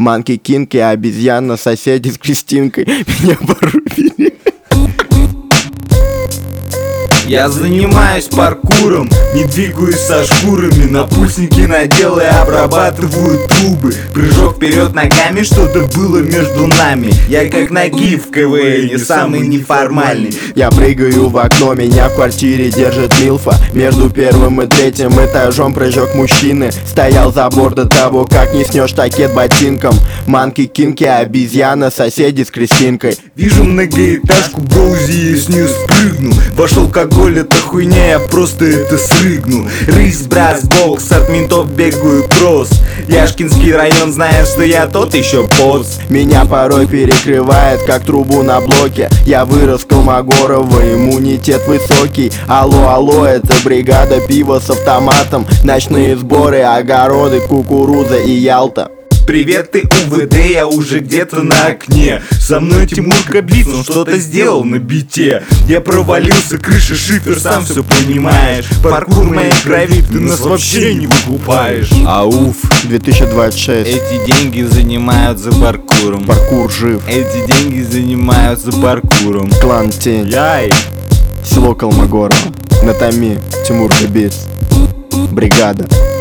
Манки Кинг и обезьяна, соседи с Кристинкой меня порубили. Я занимаюсь паркуром, не двигаюсь со шкурами. Напульсники надел и обрабатываю трубы. Прыжок вперед ногами, что-то было между нами. Я как ноги в КВН, самый неформальный. Я прыгаю в окно, меня в квартире держит Милфа. Между первым и третьим этажом прыжок мужчины. Стоял забор до того, как не снешь такет ботинком. Манки Кинг и обезьяна, соседи с Кристинкой. Вижу многоэтажку, броузи, и с нее спрыгну. Вошел алкоголь, это хуйня, я просто это срыгну. Рысь, брас, бокс, от ментов бегаю кросс. Яшкинский район знает, что я тот еще поц. Меня порой перекрывает, как трубу на блоке. Я вырос Колмогорова, иммунитет высокий. Алло, алло, это бригада, пива с автоматом. Ночные сборы, огороды, кукуруза и Ялта. Привет, ты УВД, я уже где-то на окне. Со мной Тимур Кабиц, он что-то сделал на бите. Я провалился, крыша, шифер, сам все понимаешь. Паркур моей крови, ты нас вообще не выкупаешь. Ауф, 2026. Эти деньги занимаются паркуром. Паркур жив. Эти деньги занимаются паркуром. Клан Тень. Яй. Село Колмогорово. На Томи, Тимур Кабиц. Бригада.